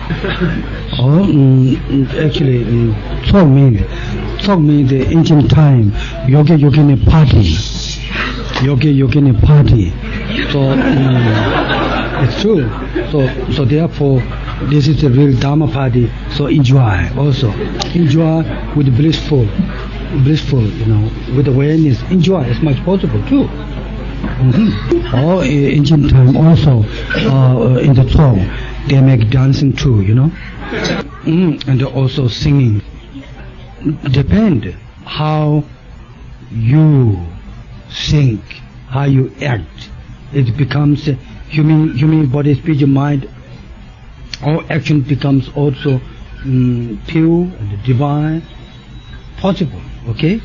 Actually, talk me the ancient time, yogini party. Yogini party. So, it's true. So therefore, this is the real Dharma party. So enjoy also. Enjoy with blissful, with awareness. Enjoy as much as possible too. Or ancient time also, in the talk, they make dancing too, and also singing. Depend how you think, how you act. It becomes human body, speech, mind. All action becomes also pure and divine, possible. Okay.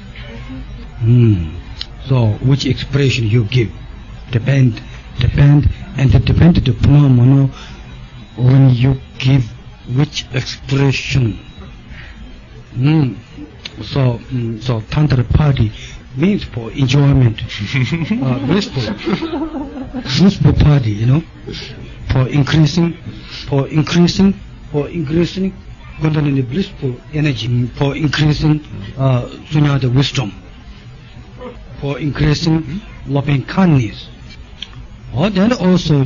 So which expression you give depend, and it depends the phenomenon when you give which expression. So Tantra party means for enjoyment, blissful party, for increasing Kundalini blissful energy, for increasing sunyata wisdom, for increasing loving kindness. Or then also,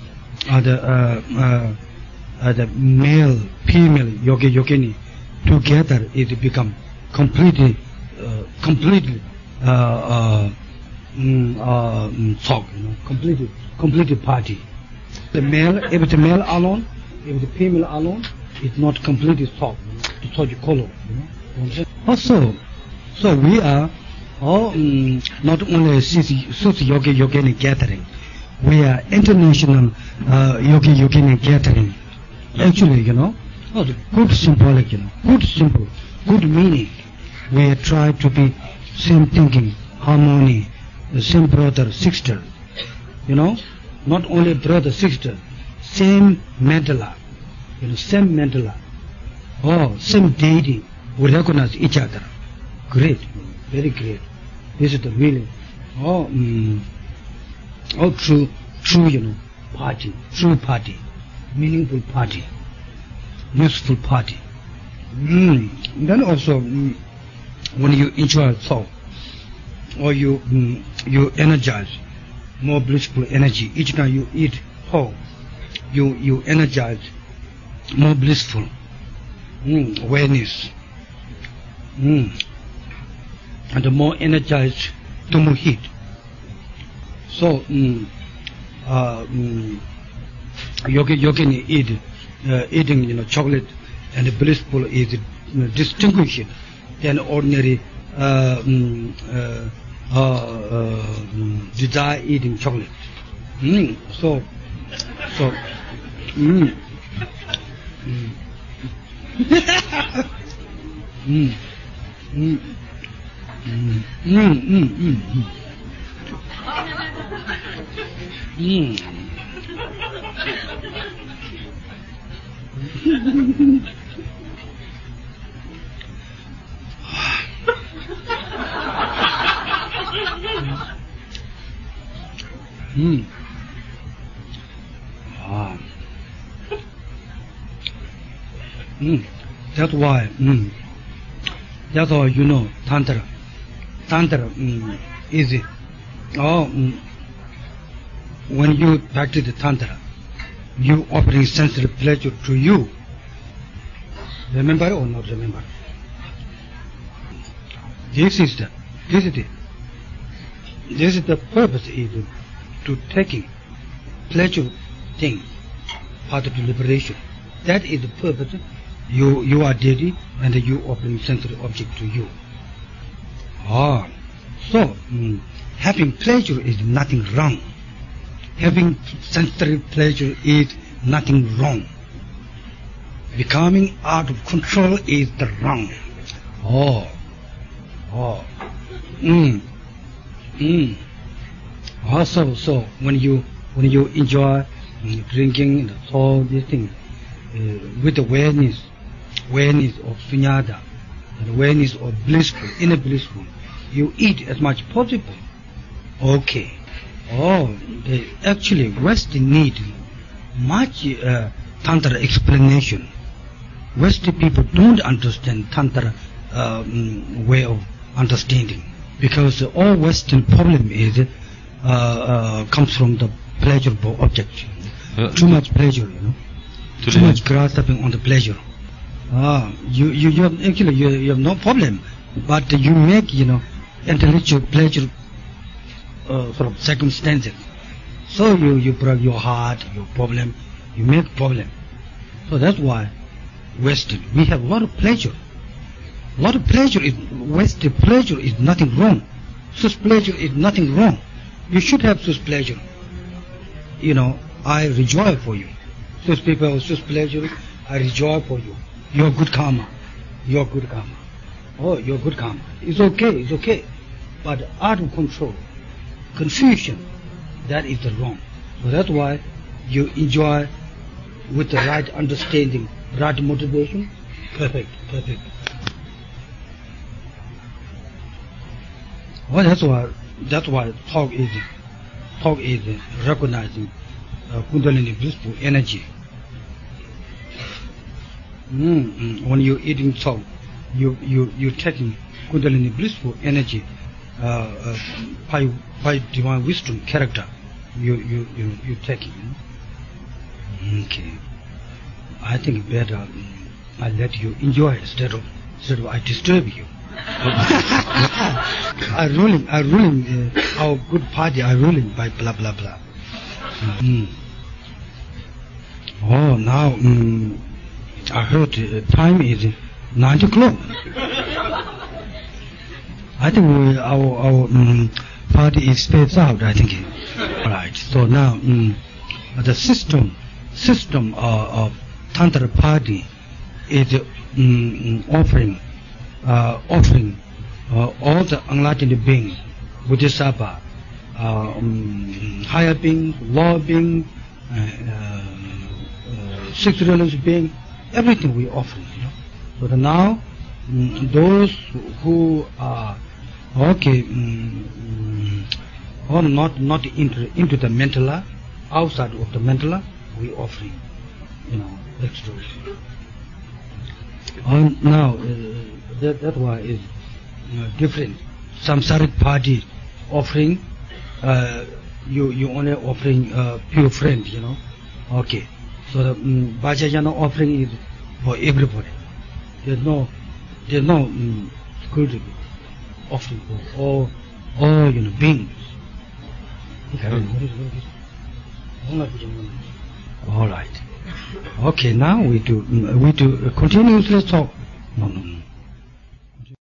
the male, female, yogini together, it become completely talk, completely party. If the male alone, if the female alone, it's not completely talk. It's what you call it. Also, so we are not only yogini gathering, we are international yogini gathering. Actually, good symbolic, good meaning. We try to be same thinking, harmony, the same brother, sister. Not only brother, sister, same mandala, same mandala. Same deity. We recognize each other. Great, very great. This is the meaning. True, party, true party, meaningful party, useful party. Then also, when you enjoy thought, or you energize more blissful energy. Each time you eat whole, you energize more blissful awareness, and more energized to more heat. So yogini eating chocolate and blissful is distinguished than ordinary desire eating chocolate. So That's why. That's why Tantra is when you practice the Tantra, you offering sensory pleasure to you. Remember or not remember? This is the purpose, is to taking pleasure thing, part of the liberation. That is the purpose. You are deity and you offering sensory object to you. So having pleasure is nothing wrong. Having sensory pleasure is nothing wrong. Becoming out of control is the wrong. So when you enjoy drinking all these things with awareness of sunyata, and awareness of blissful, inner blissful, you eat as much as possible. Okay. They actually West need much Tantra explanation. Western people don't understand Tantra way of understanding, because all Western problem is comes from the pleasurable object. Too much pleasure, too much grasping on the pleasure. You have no problem, but you make intellectual pleasure sort of circumstances. So you break your heart, your problem, you make problem. So that's why Western, we have a lot of pleasure. A lot of pleasure is Western pleasure is nothing wrong. Such pleasure is nothing wrong. You should have such pleasure. I rejoice for you. Such people have such pleasure, I rejoice for you. Your good karma. Your good karma. Oh, your good karma. It's okay. But out of control, confusion, that is the wrong. So that's why you enjoy with the right understanding, right motivation. Perfect. Well, that's why talk is recognizing Kundalini blissful energy. When you're eating talk, you're taking Kundalini blissful energy by divine wisdom character. You taking. Okay. I think better I let you enjoy instead of I disturb you. I ruling our good party. I ruling by blah blah blah. Oh, now I heard time is 9 o'clock. I think our party is spaced out. I think. All right. So now the system of Tantra party is offering all the enlightened beings, Bodhisattva, higher beings, lower beings, six realms beings, everything we offer. So now those who are or not into the mentala, outside of the mentala, we offering extra. Now that why is different. Samsaric party offering, you only offering pure friend, Okay. So the Vajrayana offering is for everybody. There's no security offering for all beings. All right. Okay. Now we do continuously talk. No.